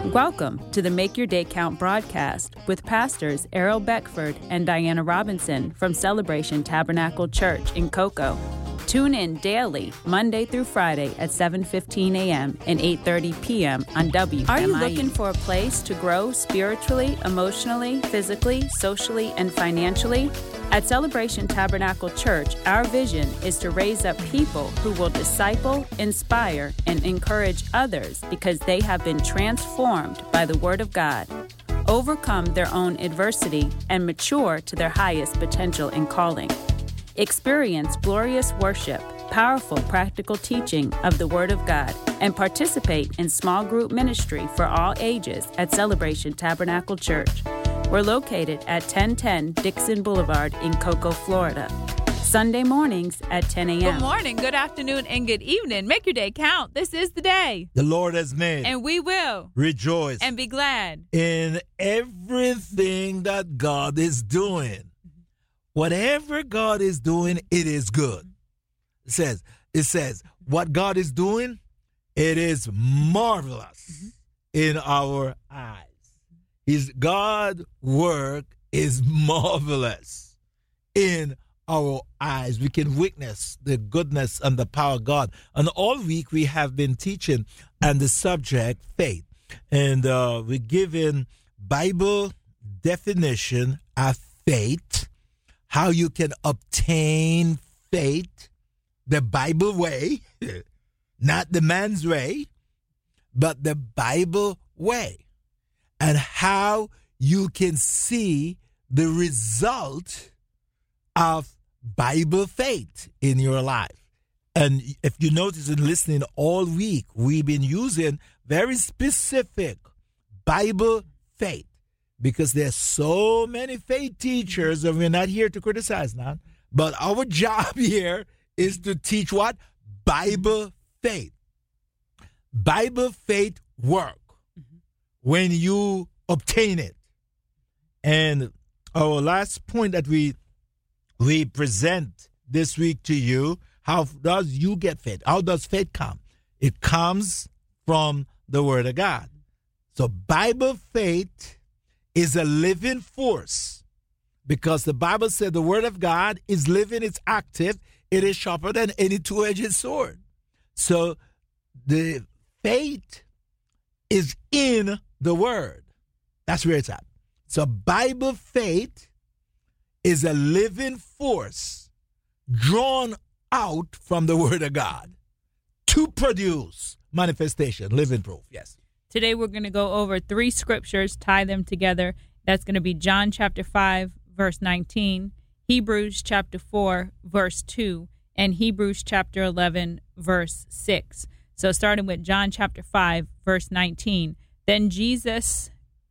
Welcome to the Make Your Day Count broadcast with pastors Errol Beckford and Diana Robinson from Celebration Tabernacle Church in Cocoa. Tune in daily, Monday through Friday at 7:15 a.m. and 8:30 p.m. on WMIE. Are you looking for a place to grow spiritually, emotionally, physically, socially, and financially? At Celebration Tabernacle Church, our vision is to raise up people who will disciple, inspire, and encourage others because they have been transformed by the Word of God, overcome their own adversity, and mature to their highest potential and calling. Experience glorious worship, powerful practical teaching of the Word of God, and participate in small group ministry for all ages at Celebration Tabernacle Church. We're located at 1010 Dixon Boulevard in Cocoa, Florida. Sunday mornings at 10 a.m. Good morning, good afternoon, and good evening. Make your day count. This is the day the Lord has made. And we will rejoice and be glad in everything that God is doing. Whatever God is doing, it is good. It says, what God is doing, it is marvelous in our eyes. God's work is marvelous in our eyes. We can witness the goodness and the power of God. And all week we have been teaching on the subject faith. And we're giving Bible definition of faith, how you can obtain faith the Bible way, not the man's way, but the Bible way. And how you can see the result of Bible faith in your life. And if you notice in listening all week, we've been using very specific Bible faith because there's so many faith teachers, and we're not here to criticize now, but our job here is to teach what? Bible faith. Bible faith work when you obtain it. And our last point that we present this week to you, how does you get faith? How does faith come? It comes from the Word of God. So Bible faith is a living force because the Bible said the Word of God is living, it's active, it is sharper than any two-edged sword. So the faith is in the Word. That's where it's at. So Bible faith is a living force drawn out from the Word of God to produce manifestation, living proof. Yes. Today we're going to go over 3 scriptures, tie them together. That's going to be John chapter 5, verse 19, Hebrews chapter 4, verse 2, and Hebrews chapter 11, verse 6. So starting with John chapter 5, verse 19, then Jesus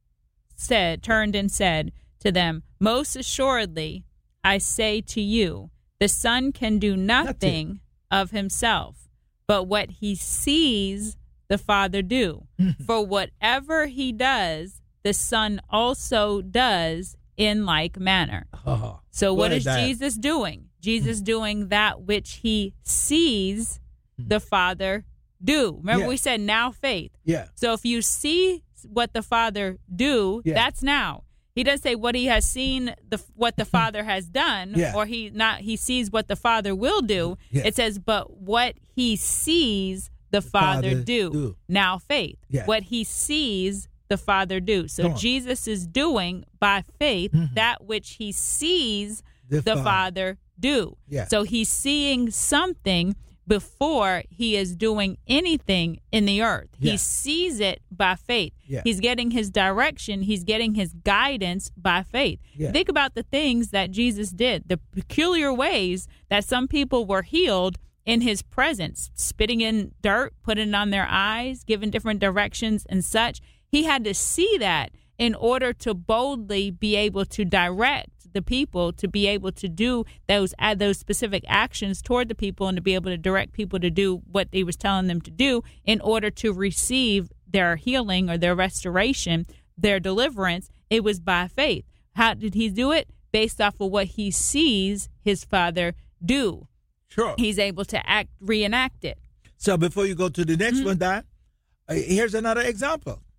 turned and said to them, most assuredly, I say to you, the Son can do nothing of himself, but what he sees the Father do. For whatever he does, the Son also does in like manner. So what is Jesus doing? Jesus doing that which he sees the Father do. Remember we said now faith. Yeah. So if you see what the Father do, that's now. He doesn't say what he has seen, what the Father has done, or he sees what the Father will do. It says, but what he sees the Father do. Now faith. What he sees the Father do. So Jesus is doing by faith that which he sees the Father do. So he's seeing something before he is doing anything in the earth. He sees it by faith. He's getting his direction. He's getting his guidance by faith. Think about the things that Jesus did, the peculiar ways that some people were healed in his presence, spitting in dirt, putting it on their eyes, giving different directions and such. He had to see that in order to boldly be able to direct the people, to be able to do those specific actions toward the people, and to be able to direct people to do what he was telling them to do in order to receive their healing or their restoration, their deliverance. It was by faith. How did he do it? Based off of what he sees his Father do. Sure. He's able to reenact it. So before you go to the next one, Di, here's another example.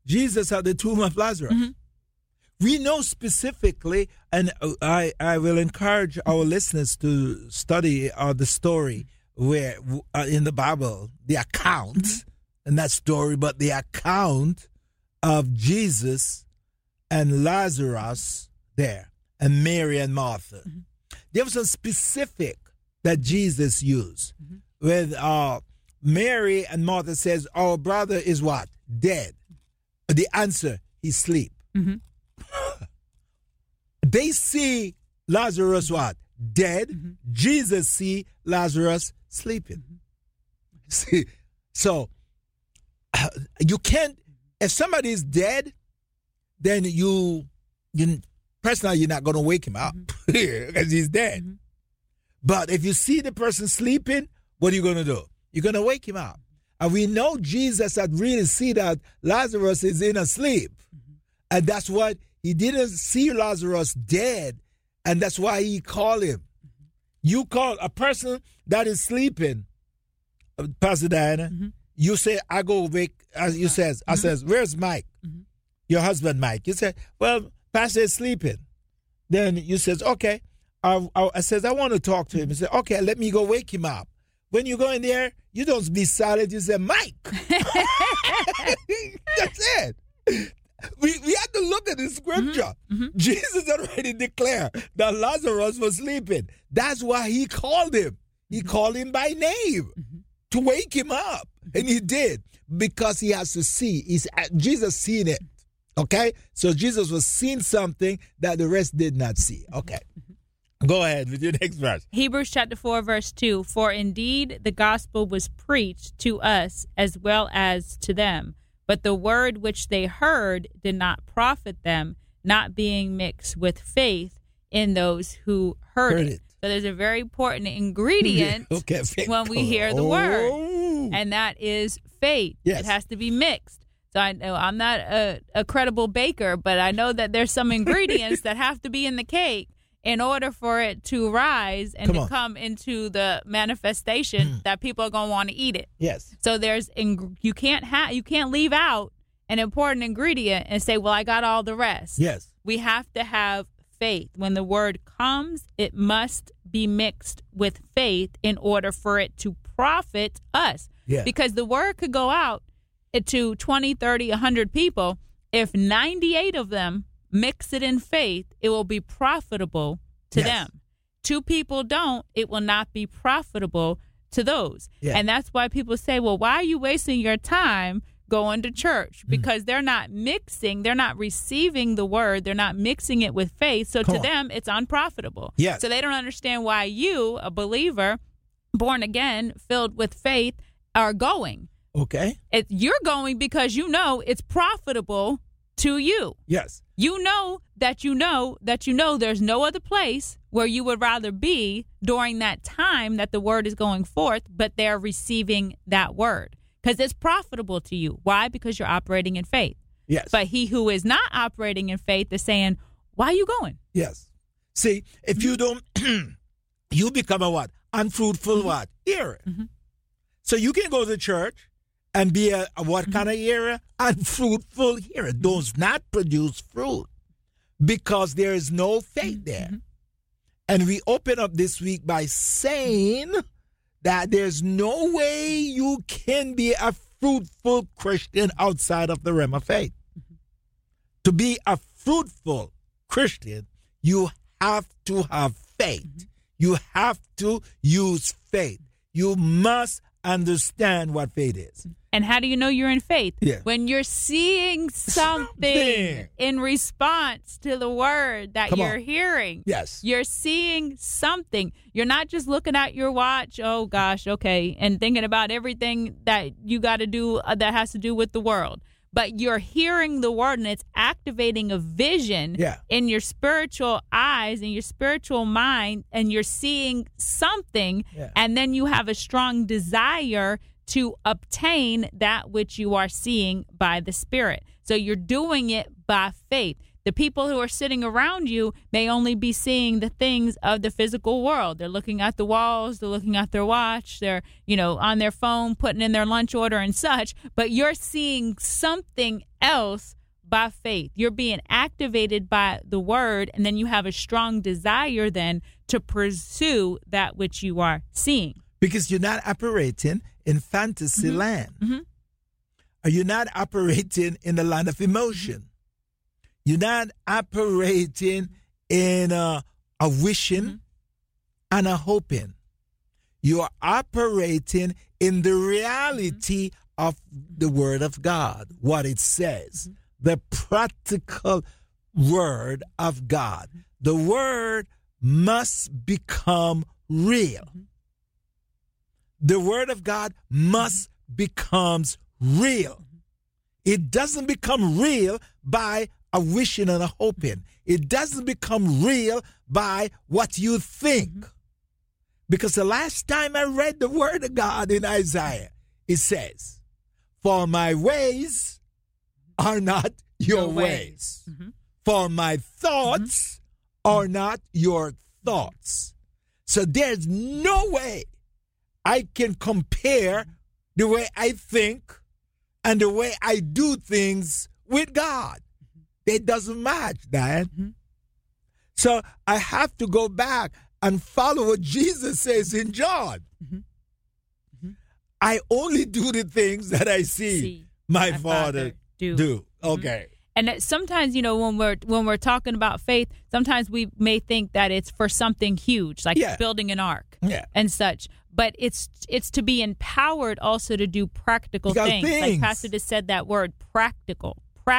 Jesus at the tomb of Lazarus. Mm-hmm. We know specifically, and I will encourage our listeners to study the story where in the Bible, the account, and that story, but the account of Jesus and Lazarus there, and Mary and Martha. Mm-hmm. There was a specific that Jesus used. Mm-hmm. With Mary and Martha says, our brother is what? Dead. The answer, he's asleep. Mm-hmm. They see Lazarus what? Dead. Mm-hmm. Jesus see Lazarus sleeping. Mm-hmm. See, so you can't, if somebody is dead, then you personally, you're not going to wake him up because he's dead. Mm-hmm. But if you see the person sleeping, what are you going to do? You're going to wake him up. And we know Jesus had really seen that Lazarus is in a sleep. Mm-hmm. And that's what, he didn't see Lazarus dead. And that's why he called him. Mm-hmm. You call a person that is sleeping, Pastor Diana, mm-hmm. you say, I go wake, as you says, I says, where's Mike? Mm-hmm. Your husband, Mike. You say, well, Pastor is sleeping. Then you says, okay. I says, I want to talk to him. He said, okay, let me go wake him up. When you go in there, you don't be silent. You say, Mike. That's it. We have to look at the scripture. Mm-hmm. Jesus already declared that Lazarus was sleeping. That's why he called him. He called him by name to wake him up. And he did, because he has to see. Jesus seen it. Okay? So Jesus was seeing something that the rest did not see. Okay. Go ahead with your next verse. Hebrews chapter 4, verse 2. For indeed the gospel was preached to us as well as to them. But the word which they heard did not profit them, not being mixed with faith in those who heard it. So there's a very important ingredient when we hear the word, and that is faith. Yes. It has to be mixed. So I know I'm not a credible baker, but I know that there's some ingredients that have to be in the cake in order for it to rise and to come into the manifestation that people are going to want to eat it. Yes. So you can't leave out an important ingredient and say, well, I got all the rest. Yes. We have to have faith. When the word comes, it must be mixed with faith in order for it to profit us. Yeah. Because the word could go out to 20, 30, 100 people. If 98 of them mix it in faith, it will be profitable to them. 2 people don't, it will not be profitable to those. Yeah. And that's why people say, well, why are you wasting your time going to church? Because they're not mixing, they're not receiving the word, they're not mixing it with faith. So to them, it's unprofitable. Yes. So they don't understand why you, a believer, born again, filled with faith, are going. Okay. You're going because you know it's profitable to you. Yes. You know that there's no other place where you would rather be during that time that the word is going forth, but they're receiving that word because it's profitable to you. Why? Because you're operating in faith. Yes. But he who is not operating in faith is saying, why are you going? Yes. See, if you don't, you become a what? Unfruitful what? Hearer. Mm-hmm. So you can go to church and be a what kind of hearer? Unfruitful hearer. Does not produce fruit because there is no faith there. Mm-hmm. And we open up this week by saying that there's no way you can be a fruitful Christian outside of the realm of faith. Mm-hmm. To be a fruitful Christian, you have to have faith. Mm-hmm. You have to use faith. You must understand what faith is. And how do you know you're in faith? Yeah. When you're seeing something in response to the word that you're hearing. Yes. You're seeing something. You're not just looking at your watch, oh gosh, okay, and thinking about everything that you got to do that has to do with the world. But you're hearing the word and it's activating a vision in your spiritual eyes and your spiritual mind, and you're seeing something, and then you have a strong desire to obtain that which you are seeing by the Spirit. So you're doing it by faith. the people who are sitting around you may only be seeing the things of the physical world. They're looking at the walls, they're looking at their watch, they're, on their phone, putting in their lunch order and such, but you're seeing something else by faith. You're being activated by the word, and then you have a strong desire then to pursue that which you are seeing. Because you're not operating in fantasy land. Mm-hmm. Or you're not operating in the land of emotion. You're not operating in a wishing and a hoping. You are operating in the reality of the Word of God, what it says, the practical Word of God. The Word must become real. The Word of God must become real. It doesn't become real by a wishing and a hoping. It doesn't become real by what you think. Because the last time I read the Word of God in Isaiah, it says, "For my ways are not your ways. For my thoughts are not your thoughts." So there's no way I can compare the way I think and the way I do things with God. It doesn't match, Dan. So I have to go back and follow what Jesus says in John. I only do the things that I see my Father do. Okay. And sometimes, when we're talking about faith, sometimes we may think that it's for something huge, like building an ark and such. But it's to be empowered also to do practical things. Like Pastor just said that word, practical.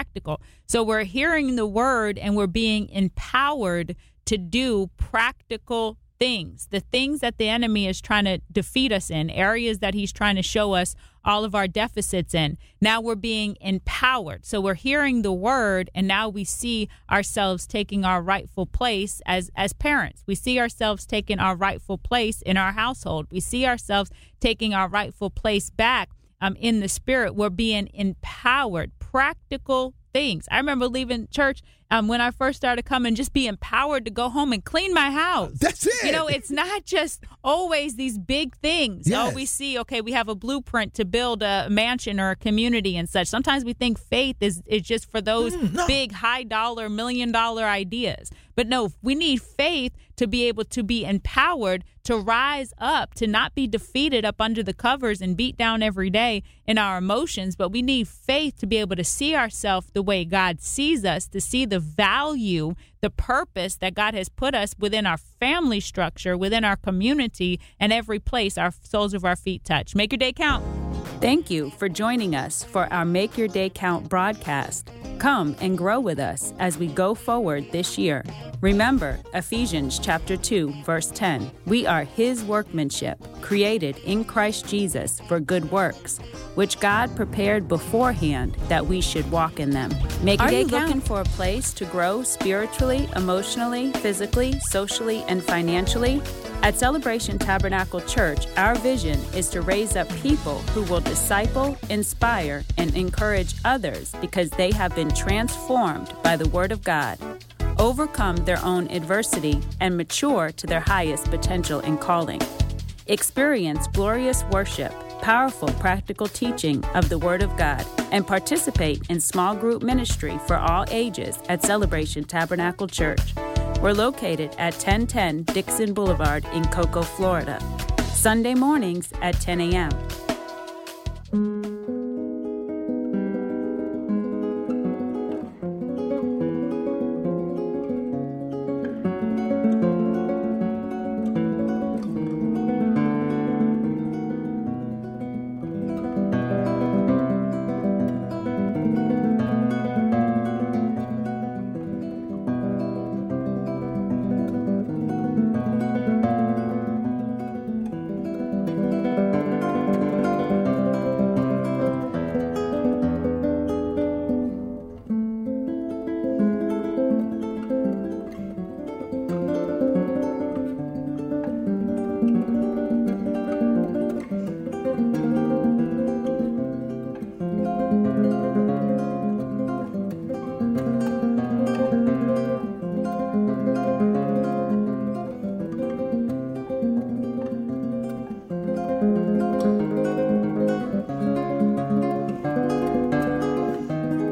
So we're hearing the word and we're being empowered to do practical things, the things that the enemy is trying to defeat us in, areas that he's trying to show us all of our deficits in. Now we're being empowered. So we're hearing the word, and now we see ourselves taking our rightful place as parents. We see ourselves taking our rightful place in our household. We see ourselves taking our rightful place back in the spirit. We're being empowered. Practical things. I remember leaving church when I first started coming, just be empowered to go home and clean my house. That's it. It's not just always these big things. Yes. Oh, we see, we have a blueprint to build a mansion or a community and such. Sometimes we think faith is just for those big, high-dollar, million-dollar ideas. But no, we need faith to be able to be empowered, to rise up, to not be defeated up under the covers and beat down every day in our emotions. But we need faith to be able to see ourselves the way God sees us, to see the value, the purpose that God has put us within our family structure, within our community, and every place our soles of our feet touch. Make your day count. Thank you for joining us for our Make Your Day Count broadcast. Come and grow with us as we go forward this year. Remember, Ephesians chapter 2, verse 10. We are His workmanship, created in Christ Jesus for good works, which God prepared beforehand that we should walk in them. Make your day count. Are you looking for a place to grow spiritually, emotionally, physically, socially, and financially? At Celebration Tabernacle Church, our vision is to raise up people who will disciple, inspire, and encourage others because they have been transformed by the Word of God, overcome their own adversity, and mature to their highest potential and calling. Experience glorious worship, powerful practical teaching of the Word of God, and participate in small group ministry for all ages at Celebration Tabernacle Church. We're located at 1010 Dixon Boulevard in Cocoa, Florida. Sunday mornings at 10 a.m.